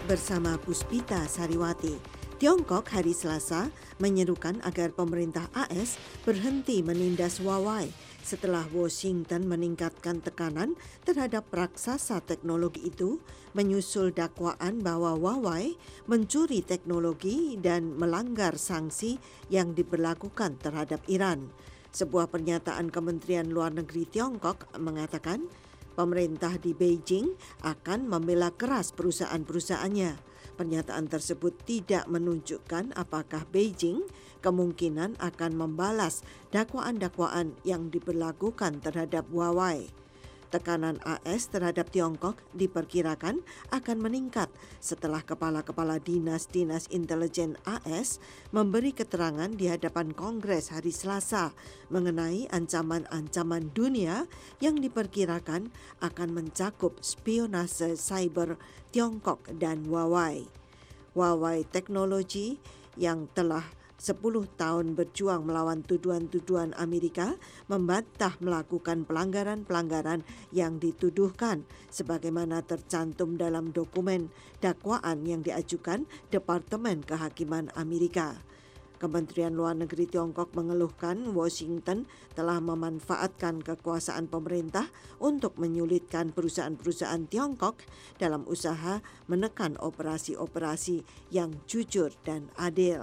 bersama Puspita Sariwati. Tiongkok hari Selasa menyerukan agar pemerintah AS berhenti menindas Huawei setelah Washington meningkatkan tekanan terhadap raksasa teknologi itu menyusul dakwaan bahwa Huawei mencuri teknologi dan melanggar sanksi yang diberlakukan terhadap Iran. Sebuah pernyataan Kementerian Luar Negeri Tiongkok mengatakan pemerintah di Beijing akan membela keras perusahaan-perusahaannya. Pernyataan tersebut tidak menunjukkan apakah Beijing kemungkinan akan membalas dakwaan-dakwaan yang diberlakukan terhadap Huawei. Tekanan AS terhadap Tiongkok diperkirakan akan meningkat setelah kepala-kepala dinas-dinas intelijen AS memberi keterangan di hadapan Kongres hari Selasa mengenai ancaman-ancaman dunia yang diperkirakan akan mencakup spionase cyber Tiongkok dan Huawei. Huawei Teknologi yang telah 10 tahun berjuang melawan tuduhan-tuduhan Amerika membantah melakukan pelanggaran-pelanggaran yang dituduhkan sebagaimana tercantum dalam dokumen dakwaan yang diajukan Departemen Kehakiman Amerika. Kementerian Luar Negeri Tiongkok mengeluhkan Washington telah memanfaatkan kekuasaan pemerintah untuk menyulitkan perusahaan-perusahaan Tiongkok dalam usaha menekan operasi-operasi yang jujur dan adil.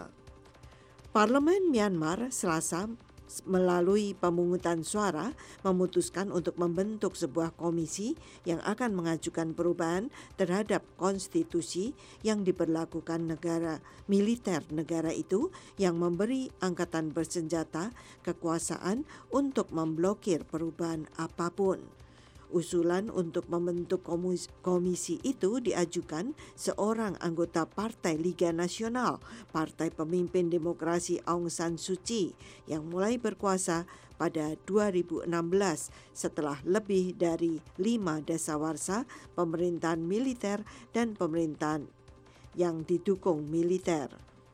Parlemen Myanmar Selasa melalui pemungutan suara memutuskan untuk membentuk sebuah komisi yang akan mengajukan perubahan terhadap konstitusi yang diberlakukan negara militer negara itu yang memberi angkatan bersenjata kekuasaan untuk memblokir perubahan apapun. Usulan untuk membentuk komisi itu diajukan seorang anggota Partai Liga Nasional, Partai Pemimpin Demokrasi Aung San Suu Kyi, yang mulai berkuasa pada 2016 setelah lebih dari 5 dasawarsa pemerintahan militer dan pemerintahan yang didukung militer.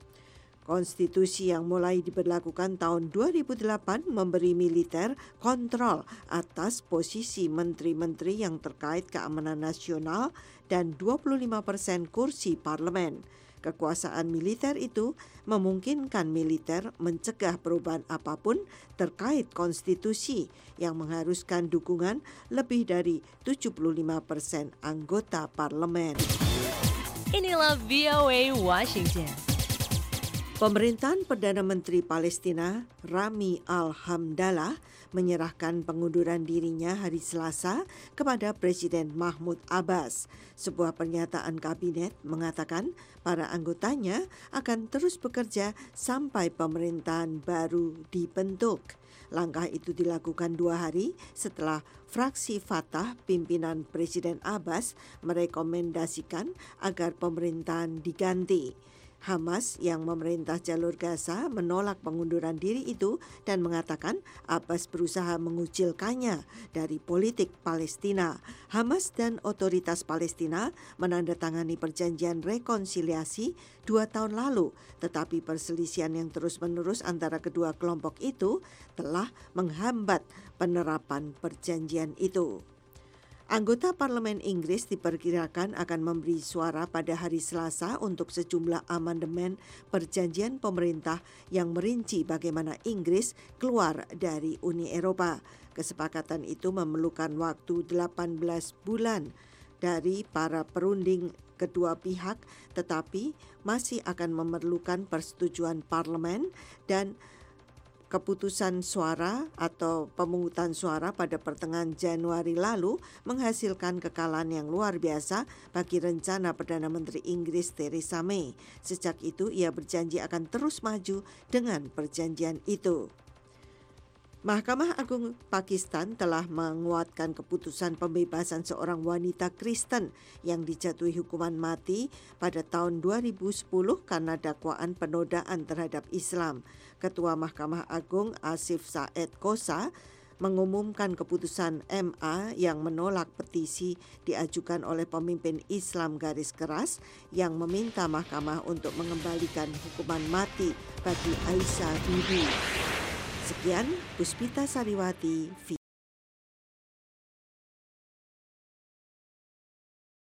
Konstitusi yang mulai diberlakukan tahun 2008 memberi militer kontrol atas posisi menteri-menteri yang terkait keamanan nasional dan 25% kursi parlemen. Kekuasaan militer itu memungkinkan militer mencegah perubahan apapun terkait konstitusi yang mengharuskan dukungan lebih dari 75% anggota parlemen. Inilah VOA Washington. Pemerintahan Perdana Menteri Palestina Rami Al-Hamdallah menyerahkan pengunduran dirinya hari Selasa kepada Presiden Mahmud Abbas. Sebuah pernyataan kabinet mengatakan para anggotanya akan terus bekerja sampai pemerintahan baru dibentuk. Langkah itu dilakukan 2 hari setelah fraksi Fatah pimpinan Presiden Abbas merekomendasikan agar pemerintahan diganti. Hamas yang memerintah jalur Gaza menolak pengunduran diri itu dan mengatakan Abbas berusaha mengucilkannya dari politik Palestina. Hamas dan otoritas Palestina menandatangani perjanjian rekonsiliasi 2 tahun lalu, tetapi perselisihan yang terus-menerus antara kedua kelompok itu telah menghambat penerapan perjanjian itu. Anggota Parlemen Inggris diperkirakan akan memberi suara pada hari Selasa untuk sejumlah amandemen perjanjian pemerintah yang merinci bagaimana Inggris keluar dari Uni Eropa. Kesepakatan itu memerlukan waktu 18 bulan dari para perunding kedua pihak, tetapi masih akan memerlukan persetujuan parlemen dan keputusan suara atau pemungutan suara pada pertengahan Januari lalu menghasilkan kekalahan yang luar biasa bagi rencana Perdana Menteri Inggris Theresa May. Sejak itu ia berjanji akan terus maju dengan perjanjian itu. Mahkamah Agung Pakistan telah menguatkan keputusan pembebasan seorang wanita Kristen yang dijatuhi hukuman mati pada tahun 2010 karena dakwaan penodaan terhadap Islam. Ketua Mahkamah Agung Asif Saed Kosa mengumumkan keputusan MA yang menolak petisi diajukan oleh pemimpin Islam garis keras yang meminta mahkamah untuk mengembalikan hukuman mati bagi Aisyah Bibi. Sekian, Puspita Sariwati.